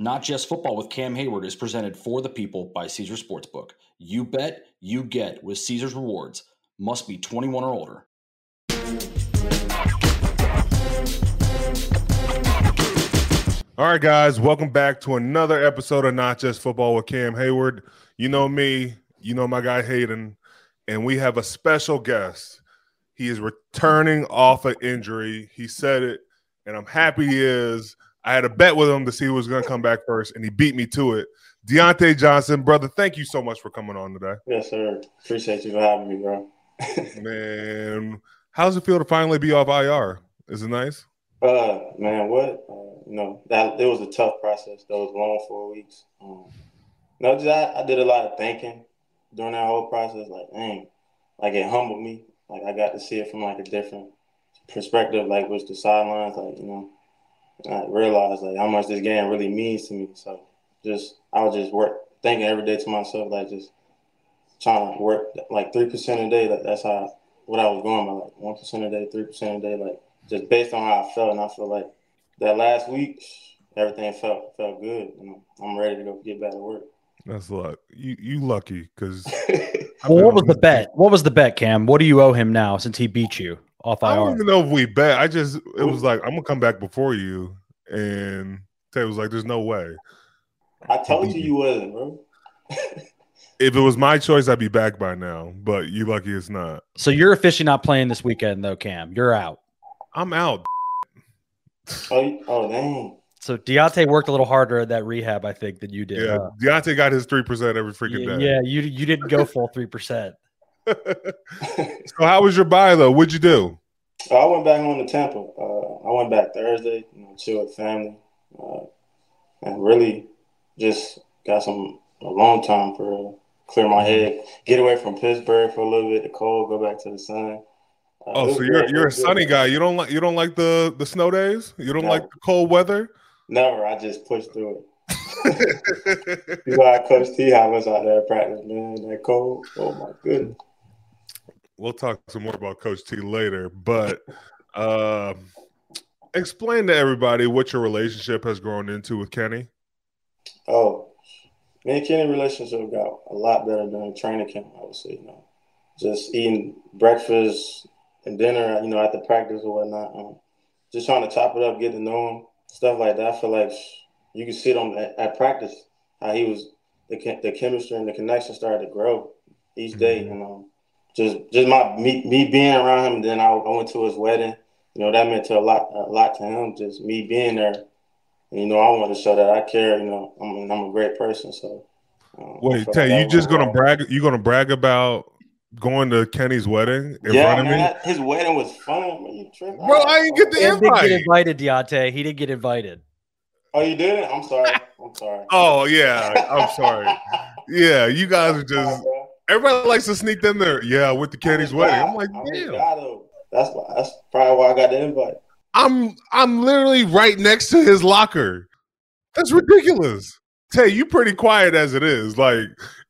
Not Just Football with Cam Hayward is presented for the people by Caesars Sportsbook. You bet, you get with Caesars Rewards. Must be 21 or older. All right, guys, welcome back to another episode of Not Just Football with Cam Hayward. You know me, you know my guy Hayden, and we have a special guest. He is returning off an injury. He said it, and I'm happy he is. I had a bet with him to see who was going to come back first, and he beat me to it. Deontay Johnson, brother, thank you so much for coming on today. Yes, sir. Appreciate you for having me, bro. Man, how's it feel to finally be off IR? Is it nice? Man, what? That it was a tough process. That was long 4 weeks. I did a lot of thinking during that whole process. Like, dang, like it humbled me. Like I got to see it from like a different perspective, like with the sidelines, like I realized like how much this game really means to me. So I was just thinking every day to myself, like just trying to work like 3% a day. Like that's what I was going by, like 1% a day, 3% a day, like just based on how I felt. And I feel like that last week, everything felt good. I'm ready to go get back to work. That's luck. You lucky because. Well, what was the bet? What was the bet, Cam? What do you owe him now since he beat you off IR? I don't even know if we bet. It was like, I'm going to come back before you. And Tay was like, there's no way. I told you wasn't, bro. If it was my choice, I'd be back by now. But you lucky it's not. So you're officially not playing this weekend, though, Cam. You're out. I'm out. Oh, dang. So Deontay worked a little harder at that rehab, I think, than you did. Yeah, Deontay got his 3% every freaking day. Yeah, you didn't go full 3%. So how was your bye, though? What'd you do? I went back home to Tampa. I went back Thursday, chill with family, and really just got a long time for clear my head, get away from Pittsburgh for a little bit, the cold, go back to the sun. So you're a sunny guy. You don't like the snow days? You don't like the cold weather? Never. I just pushed through it. You know how Coach T was out there at practice, man. That cold. Oh my goodness. We'll talk some more about Coach T later, but explain to everybody what your relationship has grown into with Kenny. Oh, me and Kenny relationship got a lot better during training camp, I would say. Just eating breakfast and dinner, after practice or whatnot. Just trying to chop it up, get to know him, stuff like that. I feel like you can see it at practice how he was the chemistry and the connection started to grow each day. Just me being around him. And then I went to his wedding. That meant a lot to him. Just me being there. And, I wanted to show that I care. I'm a great person. So wait, Tay, you just gonna brag? You gonna brag about going to Kenny's wedding in front of me? His wedding was fun. Man, you tripping? Bro, I didn't get the invite. He didn't get invited, Deontay. He didn't get invited. Oh, you didn't? I'm sorry. Oh, yeah. I'm sorry. Yeah, you guys are just – everybody likes to sneak in there. Yeah, with the Kenny's wedding. I'm like, damn. That's probably why I got the invite. I'm literally right next to his locker. That's ridiculous. Tay, you pretty quiet as it is. Like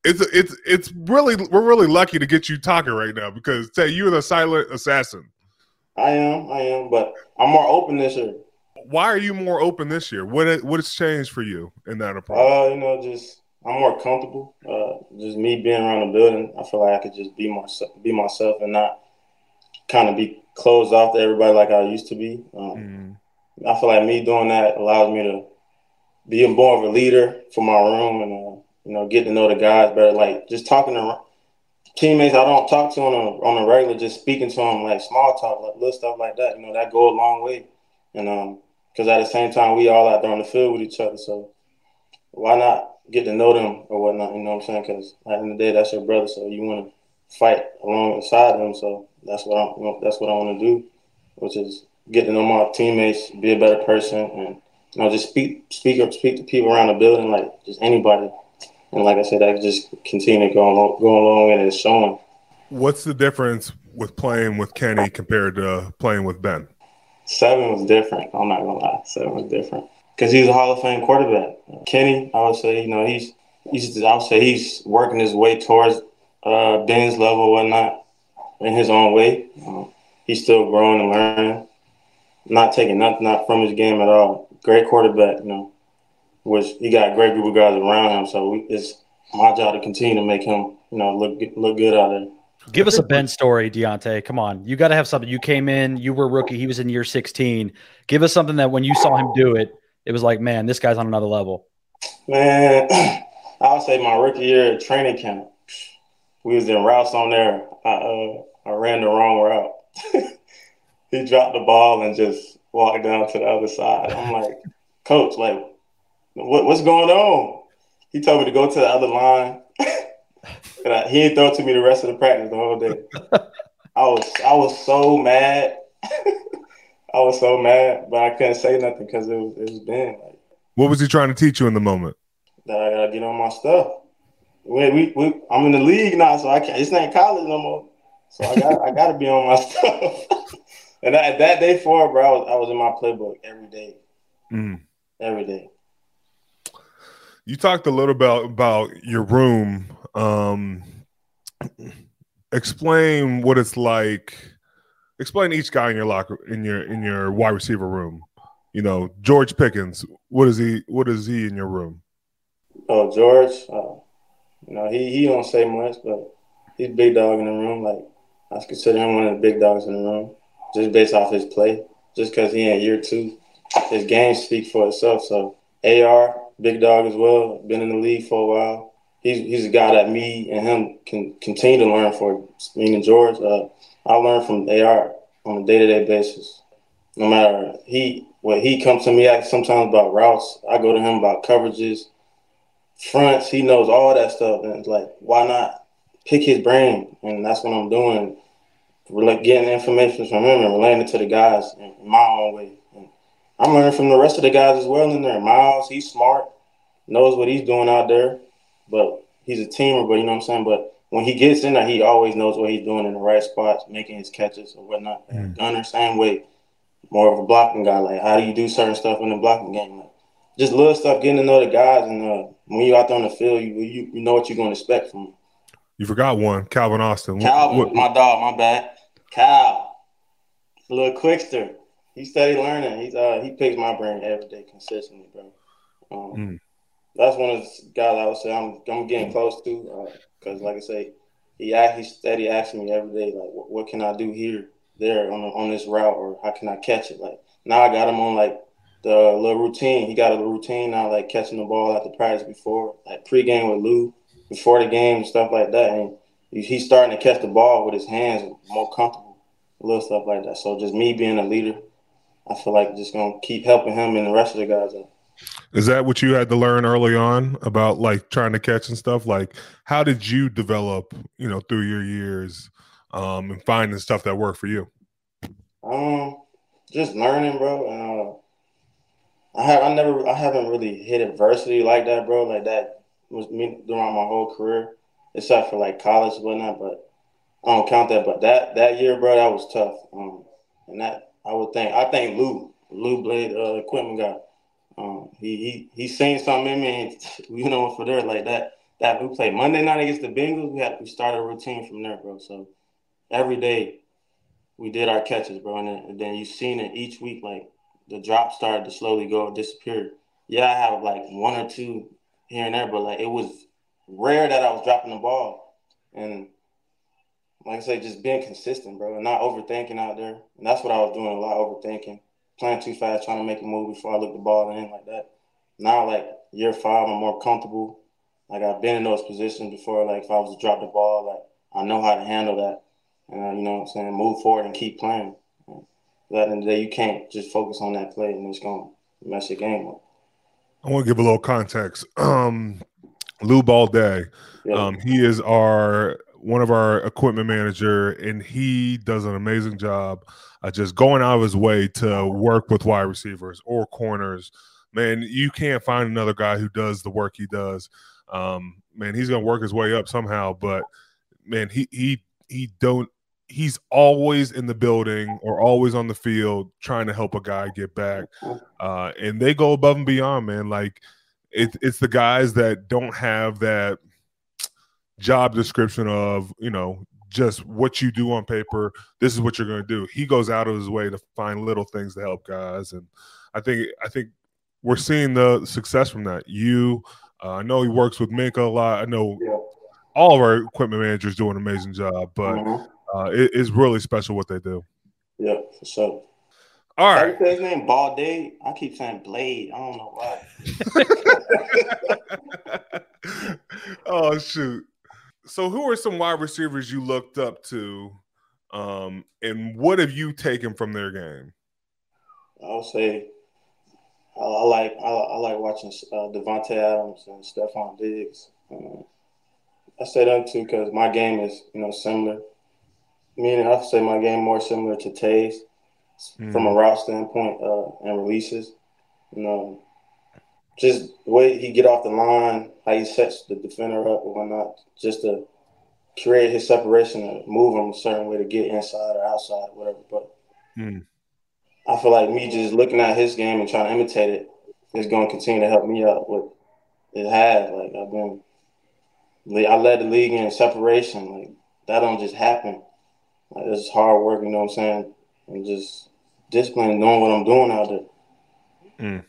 it's really we're really lucky to get you talking right now because Tay, you're the silent assassin. I am, but I'm more open this year. Why are you more open this year? What has changed for you in that approach? Just I'm more comfortable. Just me being around the building, I feel like I could just be myself and not kind of be closed off to everybody like I used to be. I feel like me doing that allows me to be more of a leader for my room and get to know the guys better. Like just talking to teammates I don't talk to on a regular, just speaking to them like small talk, like little stuff like that. That go a long way. And because at the same time we all out there on the field with each other, so why not get to know them or whatnot? You know what I'm saying? Because at the end of the day, that's your brother, so you want to fight alongside them. So that's what I want to do, which is get to know my teammates, be a better person, and just speak to people around the building, like just anybody. And like I said, I just continue to go along and it's showing. What's the difference with playing with Kenny compared to playing with Ben? 7 was different. I'm not gonna lie, 7 was different because he's a Hall of Fame quarterback. Kenny, I would say, he's working his way towards Ben's level or whatnot in his own way. He's still growing and learning, not taking nothing from his game at all. Great quarterback, which he got a great group of guys around him. So it's my job to continue to make him, look good out there. Give us a Ben story, Deontay. Come on. You got to have something. You came in, you were a rookie. He was in year 16. Give us something that when you saw him do it, it was like, man, this guy's on another level. Man, I would say my rookie year at training camp, we was in routes on there. I ran the wrong route. He dropped the ball and just walked down to the other side. I'm like, Coach, like, what's going on? He told me to go to the other line. And he didn't throw it to me the rest of the practice the whole day. I was so mad. I was so mad, but I couldn't say nothing because it was Ben. Like, what was he trying to teach you in the moment? That I gotta get on my stuff. I'm in the league now, so I can't. This ain't college no more. So I gotta be on my stuff. And that day forward, bro, I was in my playbook every day. Every day. You talked a little about your room. Explain what it's like. Explain each guy in your locker in your wide receiver room. George Pickens. What is he in your room? Oh, George. He don't say much, but he's a big dog in the room. Like, I consider him one of the big dogs in the room, just based off his play. Just because he in year 2, his game speaks for itself. So AR, big dog as well, been in the league for a while. He's a guy that me and him can continue to learn for. Me and George, I learn from AR on a day-to-day basis. No matter when he comes to me sometimes about routes, I go to him about coverages, fronts. He knows all that stuff, and it's like, why not pick his brain? And that's what I'm doing, getting information from him and relaying it to the guys in my own way. And I'm learning from the rest of the guys as well in there. Miles, he's smart, knows what he's doing out there, but he's a teamer. But you know what I'm saying. But when he gets in there, he always knows what he's doing in the right spots, making his catches or whatnot. Gunner, same way, more of a blocking guy. Like, how do you do certain stuff in the blocking game? Like, just little stuff, getting to know the guys, and when you're out there on the field, you know what you're going to expect from them. You forgot one, Calvin Austin. Calvin, my dog, my bad. Cal, a little quickster. He steady learning. He picks my brain every day consistently, bro. That's one of the guys I would say I'm getting close to, because, like I say, he steady asking me every day, like, what can I do here, there, on this route, or how can I catch it? Like, now I got him on, like, the little routine. He got a little routine now, like catching the ball after practice before, like pregame with Lou, before the game and stuff like that. And he's starting to catch the ball with his hands more comfortable, little stuff like that. So just me being a leader, I feel like just going to keep helping him and the rest of the guys out. Is that what you had to learn early on about, like, trying to catch and stuff? Like, how did you develop, through your years and finding stuff that worked for you? Just learning, bro. I haven't really hit adversity like that, bro. Like, that was me throughout my whole career, except for like college and whatnot. But I don't count that. But that year, bro, that was tough. And that I think Lou Blade, equipment guy. He seen something in me, and for there like that we played Monday night against the Bengals. We started a routine from there, bro. So every day we did our catches, bro, and then you seen it each week, like. The drop started to slowly disappear. Yeah, I have like one or two here and there, but like it was rare that I was dropping the ball. And like I say, just being consistent, bro, and not overthinking out there. And that's what I was doing, a lot of overthinking, playing too fast, trying to make a move before I look the ball in like that. Now, like year 5, I'm more comfortable. Like, I've been in those positions before. Like, if I was to drop the ball, like I know how to handle that. And you know what I'm saying, move forward and keep playing. At the end of the day, you can't just focus on that play and it's going to mess your game up. I want to give a little context. Lou Balday, he is one of our equipment manager, and he does an amazing job just going out of his way to work with wide receivers or corners. Man, you can't find another guy who does the work he does. Man, he's going to work his way up somehow, but man, he's always in the building or always on the field trying to help a guy get back. And they go above and beyond, man. Like, it's the guys that don't have that job description of, just what you do on paper. This is what you're going to do. He goes out of his way to find little things to help guys. And I think we're seeing the success from that. I know he works with Minka a lot. I know all of our equipment managers do an amazing job, but it's really special what they do. Yeah, for sure. All right. His name Balde. I keep saying Blade. I don't know why. Oh, shoot. So who are some wide receivers you looked up to, and what have you taken from their game? I'll say I like watching Devontae Adams and Stephon Diggs. I say them too because my game is similar. Meaning I say my game more similar to Tay's from a route standpoint and releases. Just the way he get off the line, how he sets the defender up and whatnot, just to create his separation and move him a certain way to get inside or outside or whatever. But I feel like me just looking at his game and trying to imitate it is going to continue to help me out. What it has, like I led the league in separation. Like that don't just happen. Like, it's hard work, you know what I'm saying, and just discipline, knowing what I'm doing out there.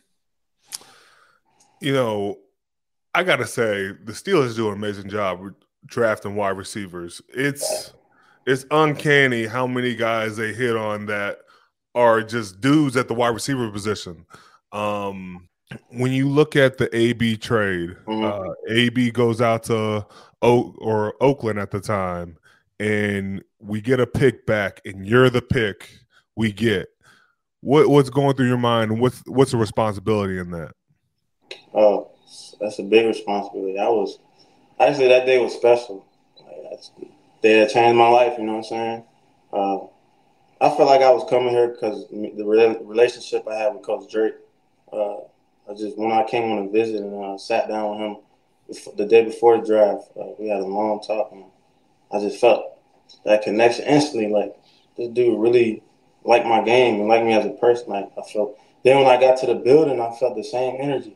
I gotta say the Steelers do an amazing job with drafting wide receivers. It's uncanny how many guys they hit on that are just dudes at the wide receiver position. When you look at the AB trade, AB goes out to Oakland at the time, and we get a pick back, and you're the pick we get. What's going through your mind? What's the responsibility in that? Oh, that's a big responsibility. Actually that day was special. That's the day that changed my life. You know what I'm saying? I felt like I was coming here because the relationship I had with Coach Drake. When I came on a visit and sat down with him the day before the draft, we had a long talk, and I just felt that connection instantly. Like this dude really liked my game and liked me as a person. Like I felt. Then when I got to the building, I felt the same energy.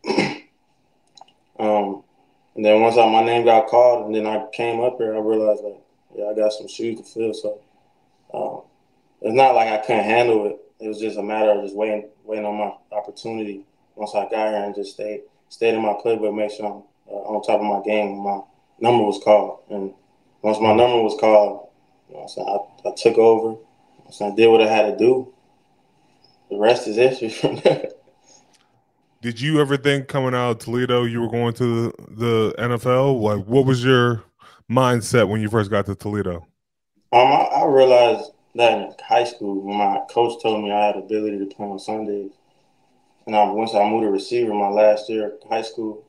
And then once my name got called, and then I came up here, I realized I got some shoes to fill. So it's not like I couldn't handle it. It was just a matter of just waiting on my opportunity. Once I got here and just stayed in my playbook, make sure I'm on top of my game. My number was called, and once my number was called, I took over. I did what I had to do. The rest is history from there. Did you ever think coming out of Toledo you were going to the NFL? Like, what was your mindset when you first got to Toledo? I realized that in high school when my coach told me I had the ability to play on Sundays. And once I moved to receiver my last year of high school,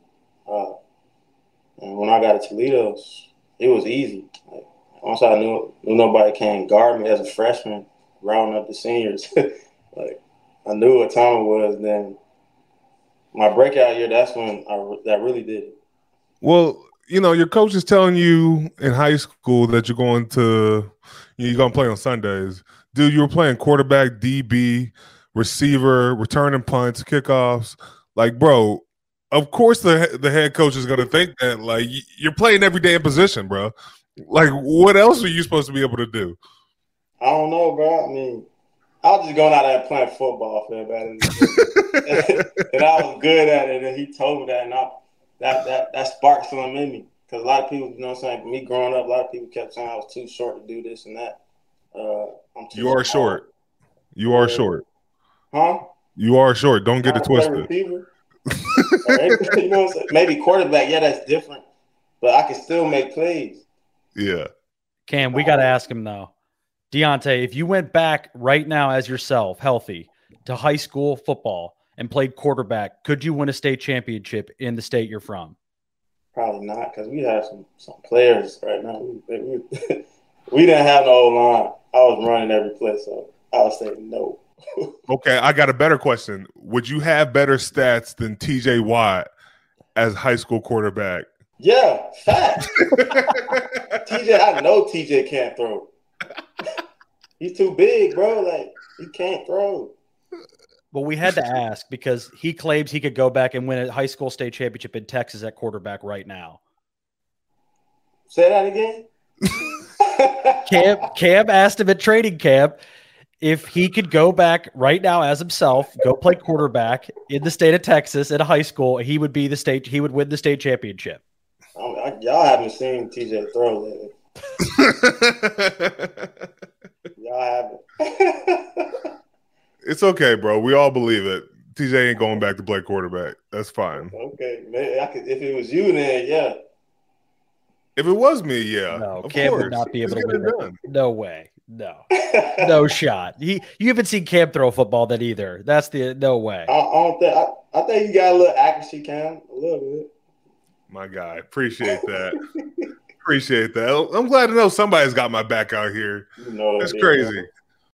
and when I got to Toledo, it was easy. Like, once I knew nobody can guard me as a freshman, rounding up the seniors, like I knew what time it was. Then my breakout year, that's when that really did it. Well, your coach is telling you in high school that you're going to play on Sundays. Dude, you were playing quarterback, DB, receiver, returning punts, kickoffs. Like, bro, of course the head coach is going to think that. Like, you're playing every damn position, bro. Like, what else are you supposed to be able to do? I don't know, bro. I mean, I was just going out there and playing football for everybody. And I was good at it, and he told me that, and that sparked something in me. Because a lot of people, you know what I'm saying, me growing up, a lot of people kept saying I was too short to do this and that. You are short. You are short. Huh? You are short. Don't get it twisted. You know what I'm saying? Maybe quarterback, yeah, that's different. But I can still make plays. Yeah. Cam, we got to ask him, though. Deontay, if you went back right now as yourself, healthy, to high school football and played quarterback, could you win a state championship in the state you're from? Probably not, because we have some players right now. We didn't have no line. I was running every play, so I would say no. Okay, I got a better question. Would you have better stats than TJ Watt as high school quarterback? Yeah, fact. I know TJ can't throw. He's too big, bro. Like, he can't throw. Well, we had to ask because he claims he could go back and win a high school state championship in Texas at quarterback right now. Say that again? Cam asked him at training camp if he could go back right now as himself, go play quarterback in the state of Texas at a high school, he would win the state championship. Y'all haven't seen TJ throw lately. Y'all haven't. It's okay, bro. We all believe it. TJ ain't going back to play quarterback. That's fine. Okay, maybe if it was you, then yeah. If it was me, yeah. No, Cam would not be able to win it. No way. No. No shot. You haven't seen Cam throw football then either. That's the no way. I think you got a little accuracy, Cam. A little bit. My guy. Appreciate that. Appreciate that. I'm glad to know somebody's got my back out here. That's crazy.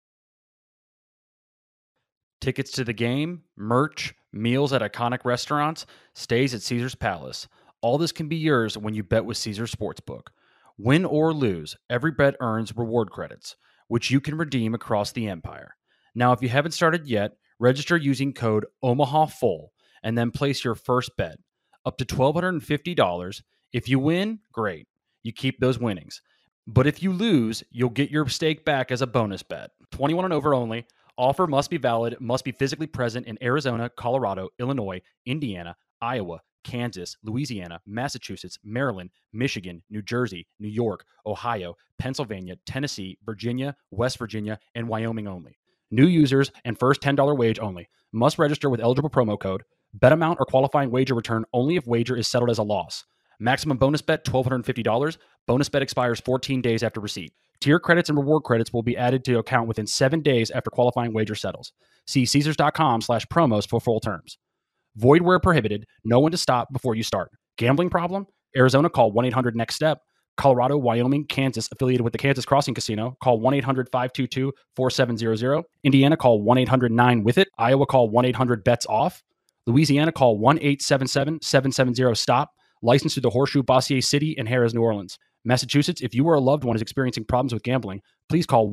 Tickets to the game, merch, meals at iconic restaurants, stays at Caesars Palace. All this can be yours when you bet with Caesars Sportsbook. Win or lose, every bet earns reward credits, which you can redeem across the empire. Now, if you haven't started yet, register using code OMAHAFULL and then place your first bet, up to $1,250. If you win, great. You keep those winnings. But if you lose, you'll get your stake back as a bonus bet. 21 and over only. Offer must be valid, must be physically present in Arizona, Colorado, Illinois, Indiana, Iowa, Kansas, Louisiana, Massachusetts, Maryland, Michigan, New Jersey, New York, Ohio, Pennsylvania, Tennessee, Virginia, West Virginia, and Wyoming only. New users and first $10 wage only. Must register with eligible promo code. Bet amount or qualifying wager return only if wager is settled as a loss. Maximum bonus bet $1,250. Bonus bet expires 14 days after receipt. Tier credits and reward credits will be added to account within 7 days after qualifying wager settles. See Caesars.com/promos for full terms. Void where prohibited. Know when to stop before you start. Gambling problem? Arizona, call 1-800-NEXT-STEP. Colorado, Wyoming, Kansas, affiliated with the Kansas Crossing Casino, call 1-800-522-4700. Indiana, call 1-800-9-WITH-IT. Iowa, call 1-800-BETS-OFF. Louisiana, call 1-877-770-STOP. Licensed to the Horseshoe, Bossier City, and Harrah's, New Orleans. Massachusetts, if you or a loved one is experiencing problems with gambling, please call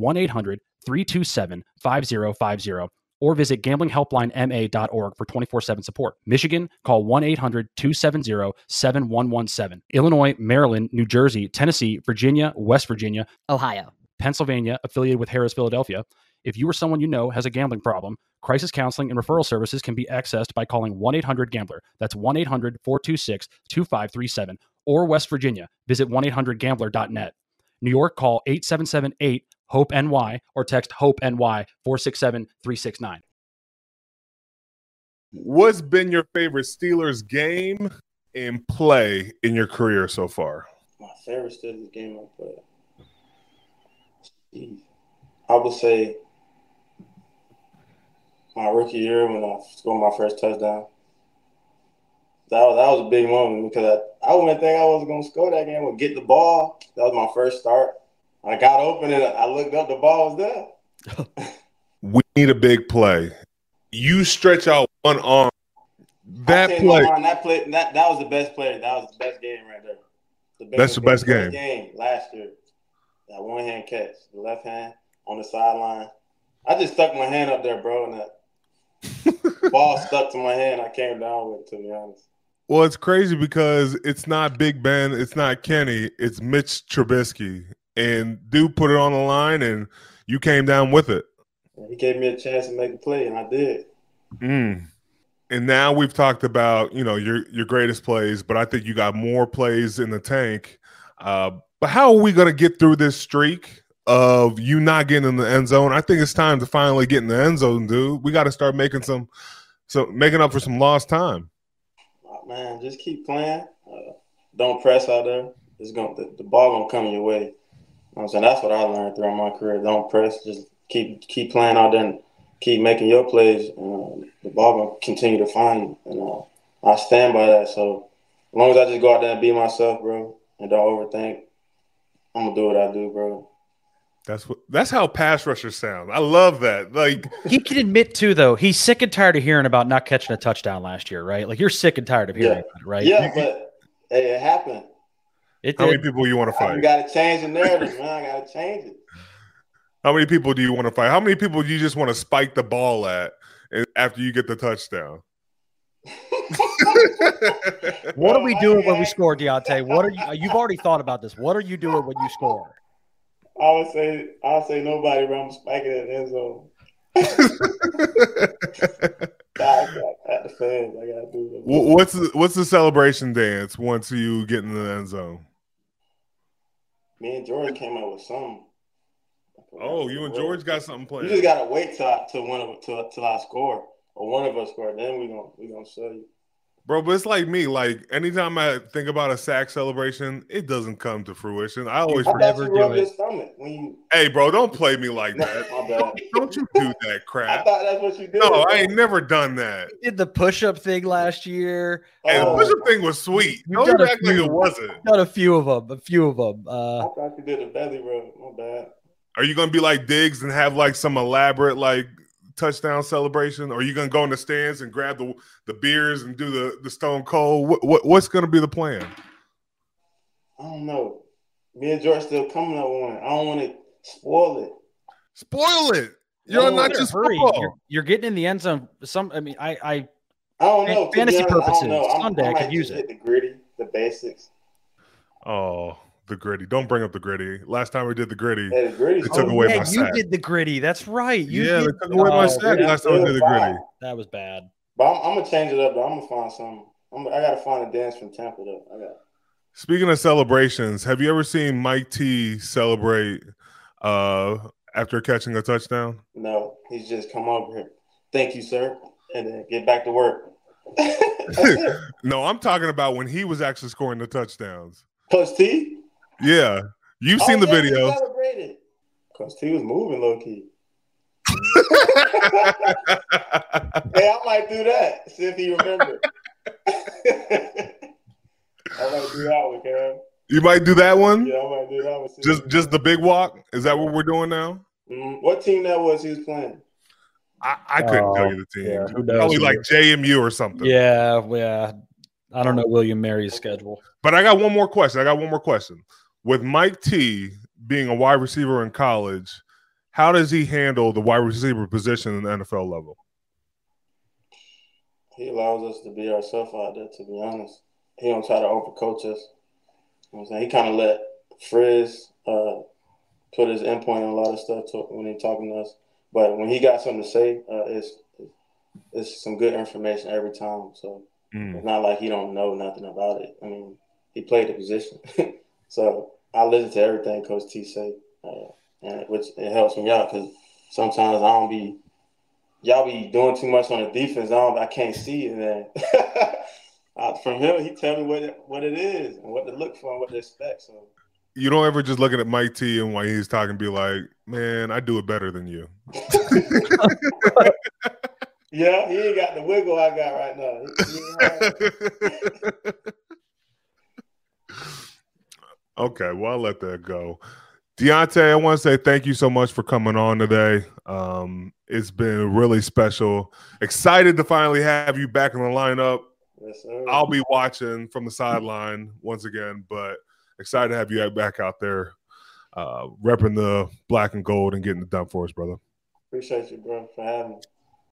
1-800-327-5050 or visit gamblinghelplinema.org for 24/7 support. Michigan, call 1-800-270-7117. Illinois, Maryland, New Jersey, Tennessee, Virginia, West Virginia, Ohio, Pennsylvania, affiliated with Harrah's, Philadelphia. If you or someone you know has a gambling problem, crisis counseling and referral services can be accessed by calling 1-800-GAMBLER. That's 1-800-426-2537. Or West Virginia, visit 1-800-GAMBLER.net. New York, call 877-8-HOPE-NY or text HOPE-NY 467-369. What's been your favorite Steelers game and play in your career so far? My favorite Steelers game I played. I would say my rookie year when I scored my first touchdown. That was a big moment because I wouldn't think I was going to score that game. I would get the ball. That was my first start. I got open and I looked up. The ball was there. We need a big play. You stretch out one arm. That play. That was the best play. That was the best game right there. That's the best game last year. That one-hand catch, the left hand on the sideline. I just stuck my hand up there, bro, and that ball stuck to my hand. I came down with it, to be honest. Well, it's crazy because it's not Big Ben, it's not Kenny, it's Mitch Trubisky. And dude put it on the line, and you came down with it. He gave me a chance to make a play, and I did. And now we've talked about, your greatest plays, but I think you got more plays in the tank. But how are we going to get through this streak of you not getting in the end zone? I think it's time to finally get in the end zone, dude. We got to start making making up for some lost time. Man, just keep playing. Don't press out there. The ball gonna come your way. You know what I'm saying? That's what I learned throughout my career. Don't press. Just keep playing out there and keep making your plays. The ball gonna continue to find you. And I stand by that. So as long as I just go out there and be myself, bro, and don't overthink, I'm gonna do what I do, bro. That's how pass rushers sound. I love that. Like, he can admit too, though, he's sick and tired of hearing about not catching a touchdown last year, right? Like, you're sick and tired of hearing about it, right? Yeah, but hey, it happened. How many people you want to fight? You got to change the narrative, man. I got to change it. How many people do you want to fight? How many people do you just want to spike the ball at after you get the touchdown? What are we doing when we score, Deontay? You've already thought about this. What are you doing when you score? I'll say nobody, but I'm spiking it in the end zone. At the fans, I gotta do it. What's the celebration dance once you get in the end zone? Me and George came up with something. Oh, you and George got something planned. You just gotta wait till I score or one of us score. Then we gonna show you. Bro, but it's like me. Like, anytime I think about a sack celebration, it doesn't come to fruition. I always forget to rub your stomach when you. Hey, bro, don't play me like that. My bad. Don't you do that crap. I thought that's what you did. No, I ain't never done that. You did the push-up thing last year. Hey, the push-up thing was sweet. Don't even act like it wasn't. Done a few of them. I thought you did a belly rub. My bad. Are you gonna be like Diggs and have like some elaborate like touchdown celebration? Or are you gonna go in the stands and grab the beers and do the Stone Cold? What's gonna be the plan? I don't know. Me and George still coming up with one. I don't want to spoil it. Spoil it. You're not just hurry. You're getting in the end zone. I don't know. Fantasy purposes, Sunday I could use it. The gritty, the basics. Oh, the gritty. Don't bring up the gritty. Last time we did the gritty, they took away my sack. You did the gritty. That's right. They took away my sack last time we did the gritty. That was bad. But I'm gonna change it up. Though. I'm gonna find something. I gotta find a dance from Tampa though. Speaking of celebrations, have you ever seen Mike T celebrate after catching a touchdown? No, he's just come over here. Thank you, sir, and then get back to work. No, I'm talking about when he was actually scoring the touchdowns. Coach T? Yeah. You've seen the videos. He celebrated. Coach T was moving low key. Hey, I might do that. See if he remembers. I might do that one, Cam. You might do that one? Yeah, I might do that one. Just the big walk? Is that what we're doing now? What team that was he was playing? I couldn't tell you the team. Yeah, who knows? Probably like JMU or something. Yeah. I don't know William Mary's schedule. But I got one more question. With Mike T being a wide receiver in college, how does he handle the wide receiver position in the NFL level? He allows us to be ourselves out there, to be honest. He don't try to overcoach us. You know what I'm saying? He kind of let Frizz put his endpoint on a lot of stuff when he's talking to us. But when he got something to say, it's some good information every time. So it's not like he don't know nothing about it. I mean, he played the position. So I listen to everything Coach T say, and which it helps me out because sometimes y'all be doing too much on the defense. I can't see it. And then from him, he tell me what it is and what to look for and what to expect. So. You don't ever just look at Mike T and while he's talking, be like, "Man, I do it better than you." Yeah, he ain't got the wiggle I got right now. Okay, well, I'll let that go. Deontay, I want to say thank you so much for coming on today. It's been really special. Excited to finally have you back in the lineup. Yes, sir. I'll be watching from the sideline once again, but excited to have you back out there repping the black and gold and getting it done for us, brother. Appreciate you, bro, for having me.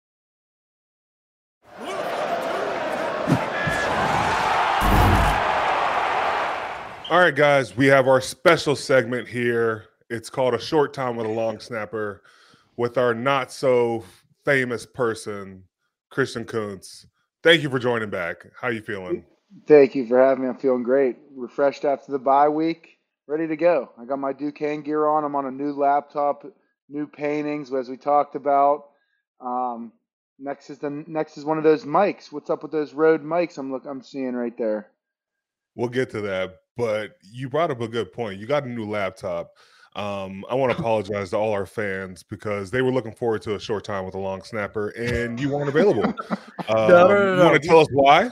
All right, guys, we have our special segment here. It's called A Short Time with a Long Snapper with our not so famous person, Christian Kuntz. Thank you for joining back. How you feeling? Thank you for having me. I'm feeling great. Refreshed after the bye week. Ready to go. I got my Duquesne gear on. I'm on a new laptop, new paintings, as we talked about. Next is one of those mics. What's up with those Rode mics I'm seeing right there? We'll get to that, but you brought up a good point. You got a new laptop. I want to apologize to all our fans because they were looking forward to A Short Time with a Long Snapper, and you weren't available. No. You want to tell us why?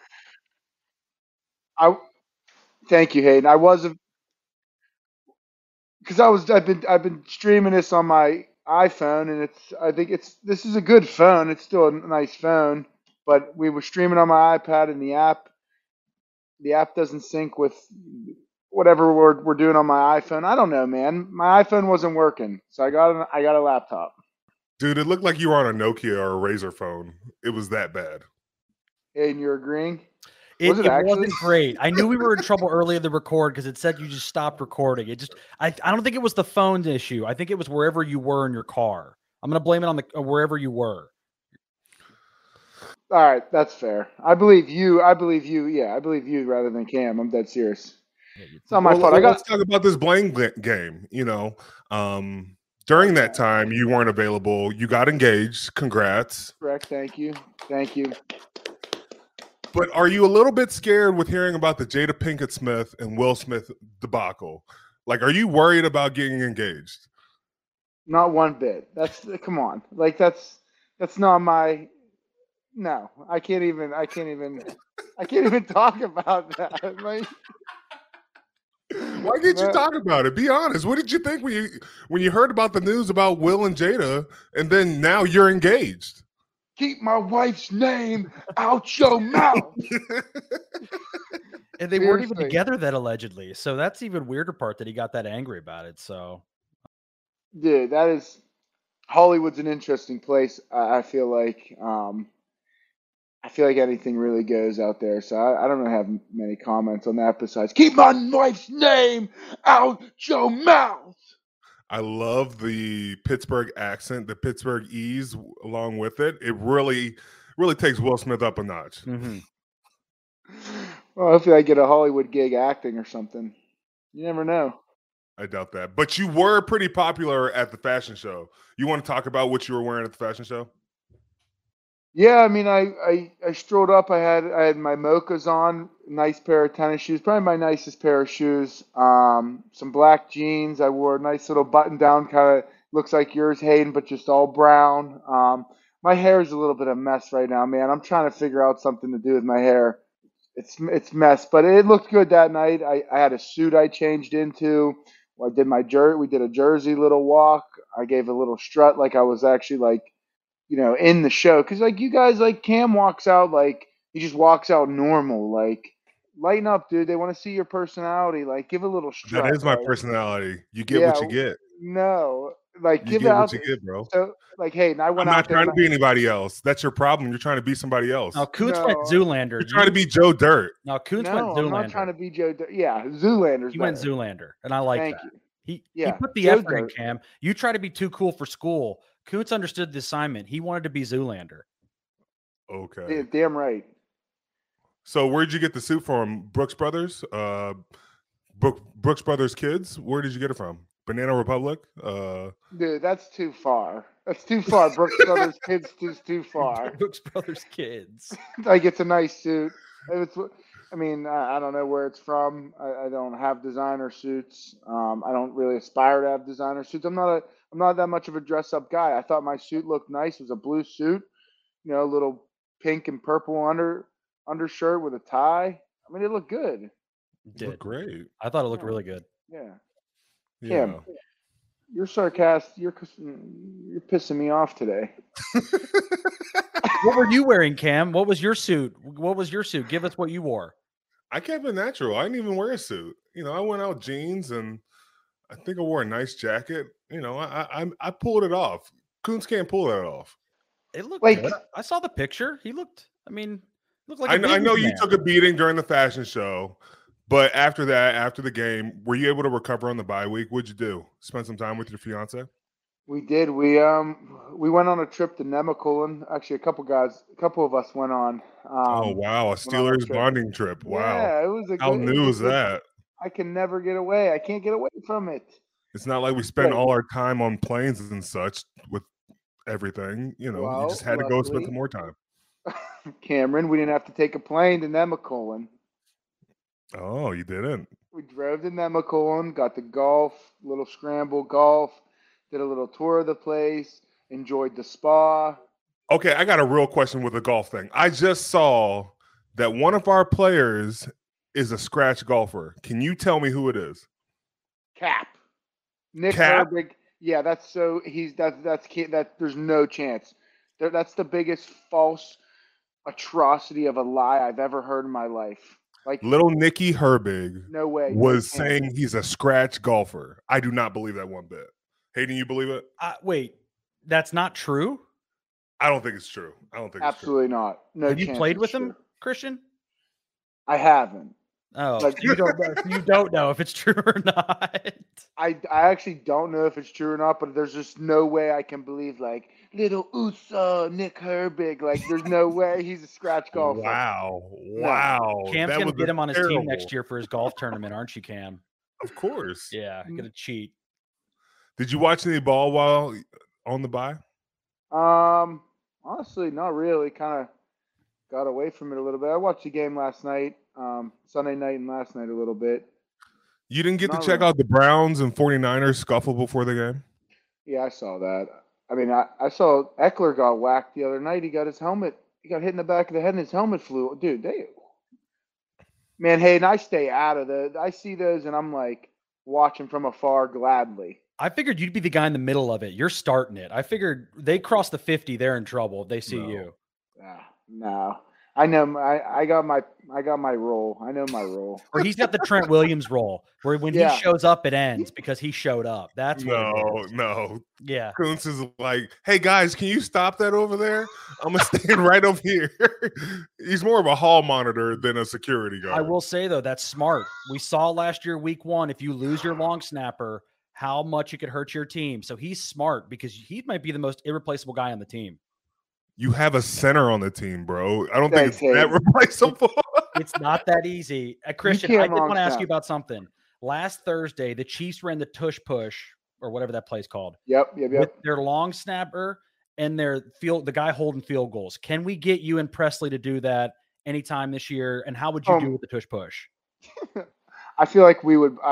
No. Thank you, Hayden. I've been streaming this on my iPhone, and this is a good phone. It's still a nice phone, but we were streaming on my iPad, and the app doesn't sync with whatever we're doing on my iPhone. I don't know, man. My iPhone wasn't working, so I got a laptop. Dude, it looked like you were on a Nokia or a Razr phone. It was that bad. Hayden, you're agreeing? Was it actually? wasn't great. I knew we were in trouble early in the record because it said you just stopped recording. I don't think it was the phone issue. I think it was wherever you were in your car. I'm gonna blame it on the wherever you were. All right, that's fair. I believe you. I believe you. Yeah, I believe you rather than Cam. I'm dead serious. It's not my fault. Let's talk about this Blaine game. During that time, you weren't available. You got engaged. Congrats. Correct. Thank you. Thank you. But are you a little bit scared with hearing about the Jada Pinkett Smith and Will Smith debacle? Like, are you worried about getting engaged? Not one bit. Come on. Like that's not my. No, I can't even talk about that. Like, why can't you talk about it? Be honest. What did you think when you heard about the news about Will and Jada, and then now you're engaged? Keep my wife's name out your mouth. And they weren't even together then, allegedly. So that's even weirder part that he got that angry about it. So, dude, Hollywood's an interesting place. I feel like anything really goes out there. So I don't really have many comments on that besides keep my wife's name out your mouth. I love the Pittsburgh accent, the Pittsburgh ease along with it. It really, really takes Will Smith up a notch. Mm-hmm. Well, hopefully I get a Hollywood gig acting or something. You never know. I doubt that. But you were pretty popular at the fashion show. You want to talk about what you were wearing at the fashion show? Yeah, I mean, I strolled up. I had my mochas on, nice pair of tennis shoes, probably my nicest pair of shoes. Some black jeans. I wore a nice little button down, kind of looks like yours, Hayden, but just all brown. My hair is a little bit of a mess right now, man. I'm trying to figure out something to do with my hair. It's mess, but it looked good that night. I had a suit I changed into. I did we did a Jersey little walk. I gave a little strut like I was actually like, in the show. Cause like you guys, like Cam walks out, like he just walks out normal, like lighten up, dude. They want to see your personality. Like give a little strut. That is my personality. You get what you get. No, like you get what you get, bro. So like, hey, and I'm not trying to be anybody else. That's your problem. You're trying to be somebody else. No, Koontz went Zoolander. You're trying to be Joe Dirt. No, Koontz went Zoolander. I'm not trying to be Joe Dirt. Yeah, Zoolander's He went Zoolander, and I like that. You. He put the effort in, Cam. You try to be too cool for school. Koontz understood the assignment. He wanted to be Zoolander. Okay. Yeah, damn right. So where'd you get the suit from? Brooks Brothers? Brooks Brothers Kids? Where did you get it from? Banana Republic? Dude, that's too far. That's too far. Brooks Brothers Kids is too far. Brooks Brothers Kids. Like it's a nice suit. I don't know where it's from. I don't have designer suits. I don't really aspire to have designer suits. I'm not that much of a dress up guy. I thought my suit looked nice. It was a blue suit, a little pink and purple undershirt with a tie. I mean, it looked good. It did. Great. I thought it looked really good. Yeah. Kim, you're sarcastic. You're pissing me off today. What were you wearing, Cam? What was your suit? Give us what you wore. I kept it natural. I didn't even wear a suit. I went out jeans and I think I wore a nice jacket. I pulled it off. Koontz can't pull that off. It looked good. I saw the picture. He looked like I know you took a beating during the fashion show, but after that, after the game, were you able to recover on the bye week? What'd you do? Spend some time with your fiance? We did. We went on a trip to Nemacolin. Actually, a couple of us went on. Oh wow, a Steelers bonding trip! Wow, yeah, it was how new is that? I can never get away. I can't get away from it. It's not like we spend all our time on planes and such with everything. You just had to go spend some more time. Cameron, we didn't have to take a plane to Nemacolin. Oh, you didn't? We drove to Nemacolin, got the golf, little scramble golf, did a little tour of the place, enjoyed the spa. Okay, I got a real question with the golf thing. I just saw that one of our players is a scratch golfer. Can you tell me who it is? Cap. Nick Herbig. Yeah, that's there's no chance. That's the biggest false atrocity of a lie I've ever heard in my life. Like little Nicky Herbig no way was saying he's a scratch golfer. I do not believe that one bit. Hayden, you believe it? Wait, that's not true? I don't think it's true. I don't think absolutely it's true. Not. No. Have you played with him, Christian? I haven't. Oh, Like- so you don't know. You don't know if it's true or not. I actually don't know if it's true or not, but there's just no way I can believe like little Usa Nick Herbig. Like there's no way he's a scratch golfer. Wow. Cam's That gonna was get him on his team terrible. next year for his golf tournament, aren't you, Cam? Of course. Yeah, gonna cheat. Did you watch any ball while on the bye? Honestly, not really. Kind of got away from it a little bit. I watched the game last night, Sunday night and last night a little bit. You didn't get Not to check really. out the Browns and 49ers scuffle before the game? Yeah, I saw that. I mean, I saw Eckler got whacked the other night. He got his helmet. He got hit in the back of the head and his helmet flew. Dude, man, Hayden, I stay out of those. I see those and I'm like watching from afar gladly. I figured you'd be the guy in the middle of it. You're starting it. I figured they cross the 50, they're in trouble if they see No. you. No, I know. I got my role. I know my role. Or he's got the Trent Williams role, where when Yeah. he shows up, it ends because he showed up. That's what it is. No. Yeah. Kuntz is like, hey guys, can you stop that over there? I'm gonna stand right over here. He's more of a hall monitor than a security guard. I will say though, that's smart. We saw last year, week 1, if you lose your long snapper, how much it could hurt your team. So he's smart because he might be the most irreplaceable guy on the team. You have a center on the team, bro. I don't think Thanks, it's that Hayden. replaceable. It's not that easy. Christian, can't I did long want to ask snap. you about something. Last Thursday, the Chiefs ran the tush push or whatever that play's called Yep. with their long snapper and the guy holding field goals. Can we get you and Presley to do that anytime this year? And how would you do with the tush push? I feel like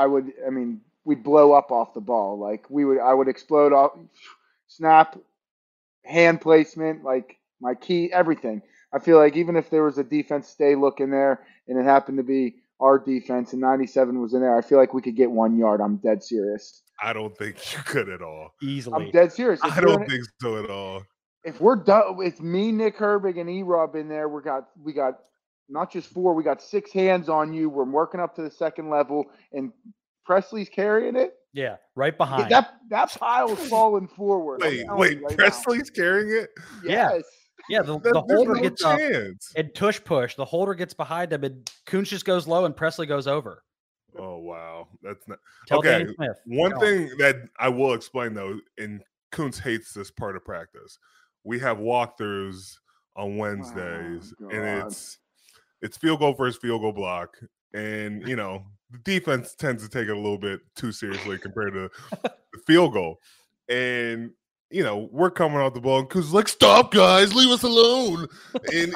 we'd blow up off the ball. Like I would explode off, snap, hand placement, like my key, everything. I feel like even if there was a defense stay look in there and it happened to be our defense and 97 was in there, I feel like we could get 1 yard. I'm dead serious. I don't think you could at all. Easily. I'm dead serious. I don't think so at all. If we're done, it's me, Nick Herbig, and E-Rob in there. We got not just 4, we got 6 hands on you. We're working up to the second level, and Presley's carrying it. Yeah, right behind. That pile's falling forward. I'm telling Wait, you right now. Presley's carrying it? Yes. Yeah, the There's holder no gets up chance. and tush push. The holder gets behind him, and Kuntz just goes low, and Presley goes over. Oh wow, that's not Tell okay. Danny Smith. One Tell him. thing that I will explain though, and Kuntz hates this part of practice. We have walkthroughs on Wednesdays, and God. it's field goal versus field goal block, and the defense tends to take it a little bit too seriously compared to the field goal, and we're coming off the ball, and Kuntz is like, "Stop, guys, leave us alone," and.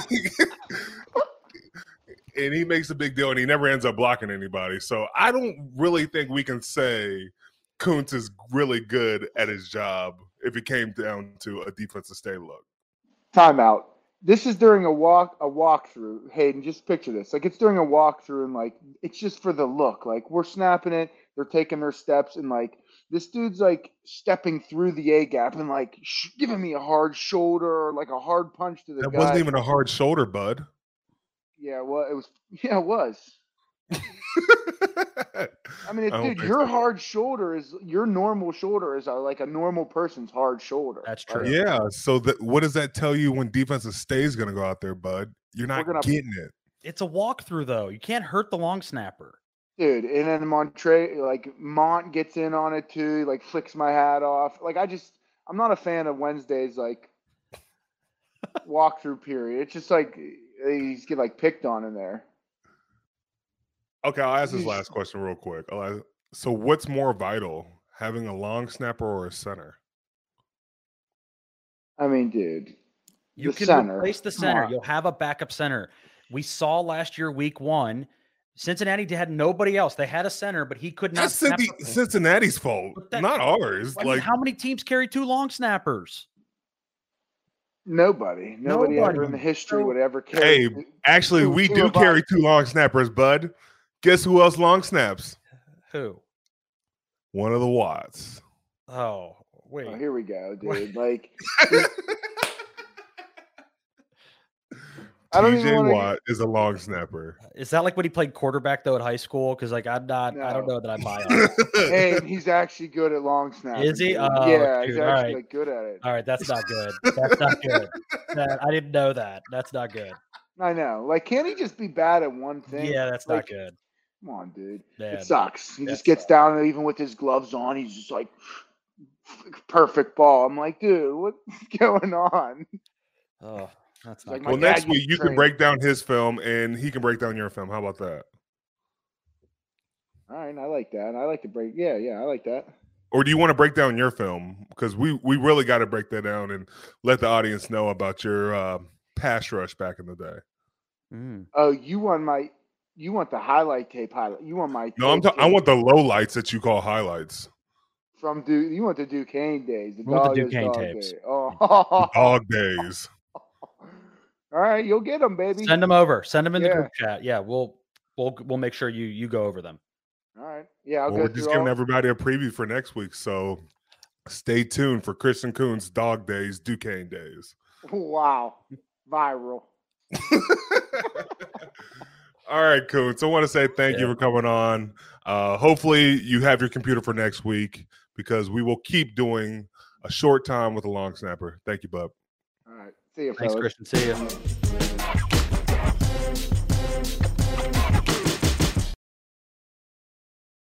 And he makes a big deal, and he never ends up blocking anybody. So I don't really think we can say Kuntz is really good at his job if it came down to a defensive stay look. Timeout. This is during a walkthrough. Hayden, just picture this. Like it's during a walkthrough, and like it's just for the look. Like we're snapping it, they're taking their steps, and like this dude's like stepping through the A gap and like giving me a hard shoulder, or like a hard punch to the That guy. wasn't even a hard shoulder, bud. Yeah, well, it was. Yeah, it was. I mean, I don't dude, think your so. hard shoulder is your normal shoulder is like a normal person's hard shoulder. That's right? true. Yeah. So what does that tell you when defensive stay is going to go out there, bud? You're not getting it. It's a walkthrough, though. You can't hurt the long snapper. Dude, and then Mont gets in on it too, like flicks my hat off. Like I'm not a fan of Wednesday's like walkthrough period. It's just like he's get like picked on in there. Okay, I'll ask this last question real quick. So what's more vital, having a long snapper or a center? I mean, dude, You the can center. replace the Come center. on. You'll have a backup center. We saw last year, week 1, Cincinnati had nobody else. They had a center, but he could not. That's snap the- Cincinnati's fault, But that- not ours. I mean, Like how many teams carry 2 long snappers? Nobody ever in the history So- would ever carry. Hey, actually, we two do of carry us. 2 long snappers, bud. Guess who else long snaps? Who? One of the Watts. Oh, wait. Oh, here we go, dude. Like, I don't even TJ wanna- Watt is a long snapper. Is that like when he played quarterback though at high school? Because like I don't No. know that I buy it. hey, he's actually good at long snapping. Is he? dude. Oh, yeah, dude, he's all actually right. like, good at it. All right, that's not good. That's not good. I didn't know that. That's not good. I know. Like, can't he just be bad at one thing? Yeah, that's like, not good. Come on, dude. Bad. It sucks. He That just gets sucks. down and even with his gloves on, he's just like perfect ball. I'm like, dude, what's going on? Oh, that's not Like, good. my Well, dad next week used to you can train. break down his film and he can break down your film. How about that? All right, I like that. I like to break. Yeah, I like that. Or do you want to break down your film? Because we really got to break that down and let the audience know about your pass rush back in the day. Oh, you want the highlight tape highlight. You want my No, I want the low lights that you call highlights. from Duke. You want the Duquesne days. The We want the dog Duquesne dog tapes. Day. Oh, The dog days. all right, you'll get them, baby. Send them over. Send them in the Yeah. group chat. Yeah, we'll make sure you go over them. All right. Yeah, I'll Well, go we're through just all. giving everybody a preview for next week, so stay tuned for Christian Coon's Dog Days, Duquesne Days. Wow, viral. All right, Coon. So I want to say thank you for coming on. Hopefully you have your computer for next week because we will keep doing a short time with a long snapper. Thank you, bub. All right. See you, Thanks, fellas. Christian. See you.